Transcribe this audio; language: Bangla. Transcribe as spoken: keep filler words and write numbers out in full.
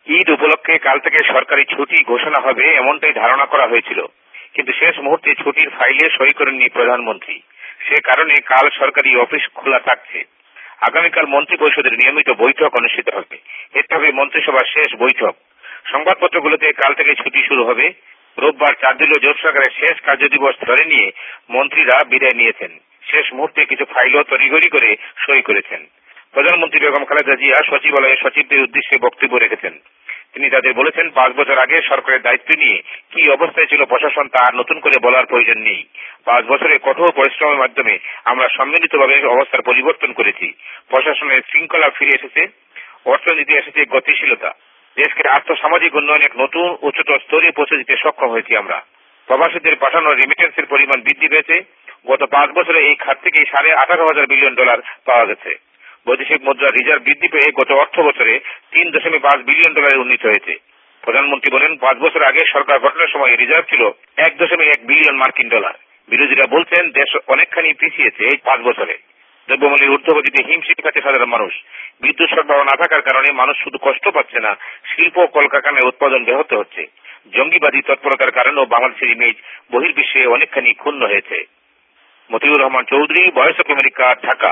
ঈদ উপলক্ষে কাল থেকে সরকারি ছুটি ঘোষণা হবে এমনটাই ধারণা করা হয়েছিল, কিন্তু শেষ মুহূর্তে ছুটির ফাইলে সই করেননি প্রধানমন্ত্রী। সে কারণে কাল সরকারি অফিস খোলা থাকছে। আগামীকাল মন্ত্রী পরিষদের নিয়মিত বৈঠক অনুষ্ঠিত হবে। এতে হবে মন্ত্রিসভার শেষ বৈঠক। সংবাদপত্রগুলোতে কাল থেকে ছুটি শুরু হবে। রোববার চার দলীয় জোট সরকারের শেষ কার্যদিবস ধরে নিয়ে মন্ত্রীরা বিদায় নিয়েছেন। শেষ মুহূর্তে কিছু ফাইলও তড়িঘড়ি করে সই করেছেন। প্রধানমন্ত্রী বেগম খালেদা জিয়া সচিবালয়ে সচিবদের উদ্দেশ্যে বক্তব্য রেখেছেন। তিনি তাদের বলেছেন, পাঁচ বছর আগে সরকারের দায়িত্ব নিয়ে কি অবস্থায় ছিল প্রশাসন তা আর নতুন করে বলার প্রয়োজন নেই। পাঁচ বছরে কঠোর পরিশ্রমের মাধ্যমে আমরা সম্মিলিতভাবে অবস্থার পরিবর্তন করেছি। প্রশাসনের শৃঙ্খলা ফিরে এসেছে, অর্থনীতি এসেছে গতিশীলতা, দেশকে আর্থসামাজিক উন্নয়ন এক নতুন উচ্চতর স্তরে পৌঁছে দিতে সক্ষম হয়েছি আমরা। প্রবাসীদের পাঠানো রেমিটেন্সের পরিমাণ বৃদ্ধি পেয়েছে। গত পাঁচ বছরে এই খাত থেকেই সাড়ে আঠারো হাজার বিলিয়ন ডলার পাওয়া গেছে। বৈদেশিক মুদ্রার রিজার্ভ বৃদ্ধি পেয়ে গত অর্থ বছরে তিন দশমিক পাঁচ বিলিয়ন ডলারে উন্নীত হয়েছে। প্রধানমন্ত্রী বলেন, পাঁচ বছর আগে সরকার গঠনের সময় রিজার্ভ ছিল এক দশমিক এক বিলিয়ন মার্কিন ডলার। বিরোধীরা বলছেন দেশ অনেকখানি পিছিয়েছে এই পাঁচ বছরে। দ্রব্যমূল্যের ঊর্ধ্বগতিতে হিমশিম খাচ্ছে সাধারণ মানুষ। বিদ্যুৎ সরবরাহ না থাকার কারণে মানুষ শুধু কষ্ট পাচ্ছে না, শিল্প কলকারখানায় উৎপাদন ব্যাহত হচ্ছে। জঙ্গিবাদী তৎপরতার কারণেও বাংলাদেশের ইমেজ বহির্বিশ্বে অনেকখানি ক্ষুণ্ণ হয়েছে। Motiur Rahman Chowdhury, voice of America, Dhaka.